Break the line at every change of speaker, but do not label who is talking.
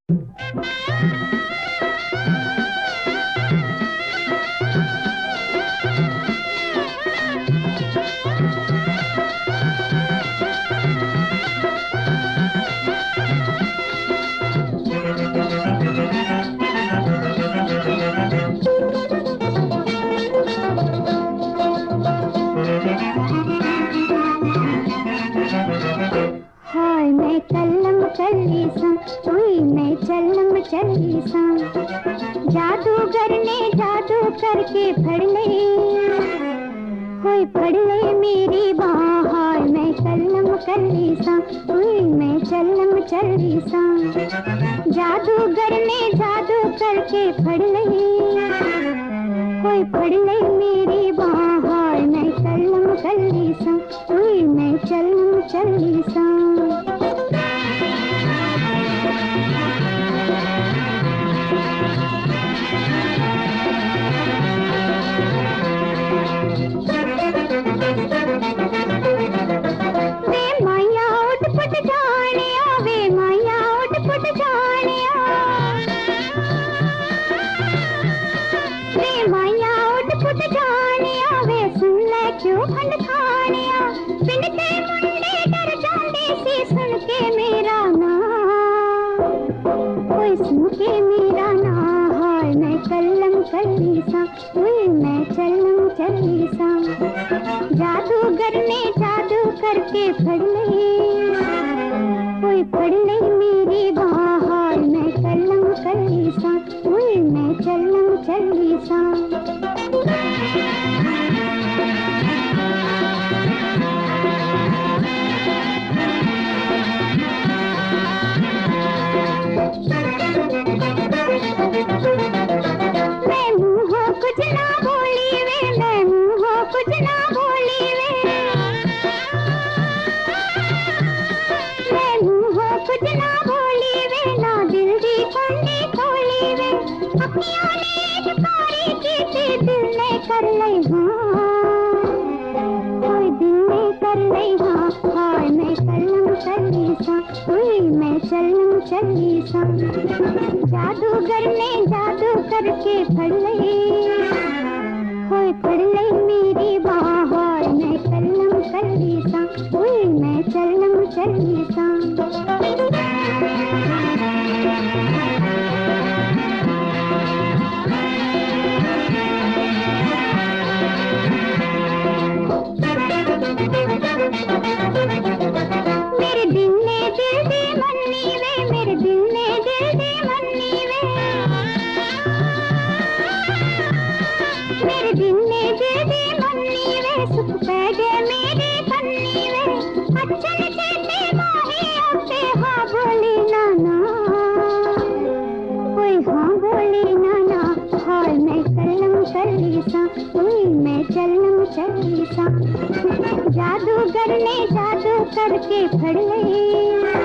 मैं चलम चलीसा, जादूगर ने जादू करके फड़ ले, कोई फड़ ले मेरी बाह। हाय मैं कलम कलीसा, मैं चलम चलीसा, जादूगर ने जादू करके फड़ ले, कोई फड़ ले मेरी बाह। हाय मैं कलम कलीसा, मैं चलम चलीसा। क्यों खंड खानिया पिंड के मुंडे डर जाते सी सुन के मेरा नाम, कोई सुन के मेरा नाम। हाय मैं कलम कलीसा, मैं चलम चलीसा, जादूगर ने जादू करके फड़ ले, कोई फड़ ले मेरी बाह। हाय मैं कलम कलीसा, मैं चलम चलीसा। मैं मुँह कुछ ना बोली वे, मैं मुँह कुछ ना बोली वे, मैं मुँह कुछ ना बोली वे, ना दिल दी कुंडी खोली वे, अखियों ने पुकारी की थी दिल ने कर ले हाँ, कोई दिल ने कर ले हाँ। हाय मैं कलम कलीसा, मैं चलम चलीसा, जादूगर ने जादू करके फड़ ले, कोई फड़ ले मेरी बाह। हाय मैं कलम कलीसा, मैं चलम चलीसा। मेरे दिल ने दिल दी मन्नी वे, मेरे दिल ने दिल दी मन्नी वे, मेरे दिल ने दिल दी मन्नी वे, सुख पै गए मेरे कन्नी वे, अच्छन चेते माही अपने हाँ बोली नाना, कोई हाँ बोली नाना। हाय मैं कलम कलीसा, मैं चलम चलीसा, जादूगर ने जादू करके फड़ ले,